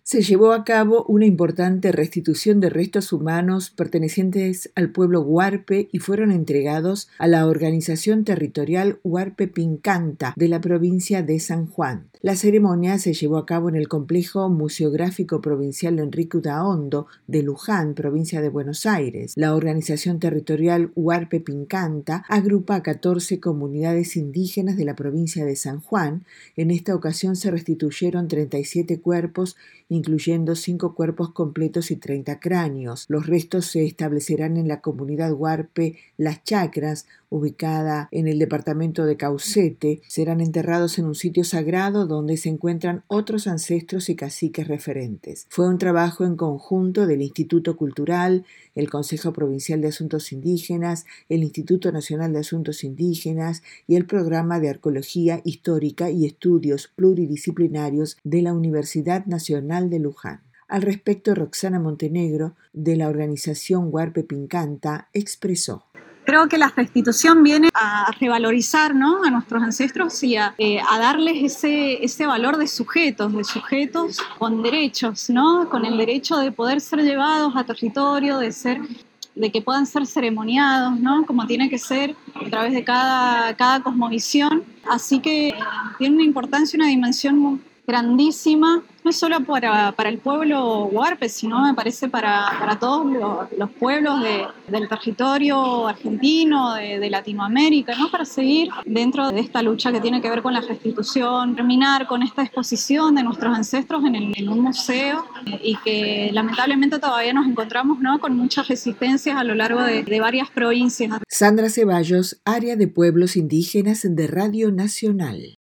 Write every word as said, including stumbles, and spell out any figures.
Se llevó a cabo una importante restitución de restos humanos pertenecientes al pueblo huarpe y fueron entregados a la Organización Territorial Huarpe Pincanta de la provincia de San Juan. La ceremonia se llevó a cabo en el Complejo Museográfico Provincial Enrique Udaondo de Luján, provincia de Buenos Aires. La Organización Territorial Huarpe Pincanta agrupa a catorce comunidades indígenas de la provincia de San Juan. En esta ocasión se restituyeron treinta y siete cuerpos, incluyendo cinco cuerpos completos y treinta cráneos. Los restos se establecerán en la comunidad huarpe Las Chacras, ubicada en el departamento de Caucete. Serán enterrados en un sitio sagrado donde se encuentran otros ancestros y caciques referentes. Fue un trabajo en conjunto del Instituto Cultural, el Consejo Provincial de Asuntos Indígenas, el Instituto Nacional de Asuntos Indígenas y el Programa de Arqueología Histórica y Estudios Pluridisciplinarios de la Universidad Nacional de Luján. Al respecto, Roxana Montenegro, de la organización Huarpe Pincanta, expresó: Creo que la restitución viene a revalorizar, ¿no?, a nuestros ancestros y a, eh, a darles ese, ese valor de sujetos, de sujetos con derechos, ¿no?, con el derecho de poder ser llevados a territorio, de ser, de que puedan ser ceremoniados, ¿no?, como tiene que ser a través de cada, cada cosmovisión. Así que eh, tiene una importancia, una dimensión muy grandísima, no solo para, para el pueblo huarpe, sino me parece para, para todos los, los pueblos de, del territorio argentino, de, de Latinoamérica, ¿no?, para seguir dentro de esta lucha que tiene que ver con la restitución, terminar con esta exposición de nuestros ancestros en, el, en un museo eh, y que lamentablemente todavía nos encontramos, ¿no?, con muchas resistencias a lo largo de, de varias provincias. Sandra Ceballos, Área de Pueblos Indígenas de Radio Nacional.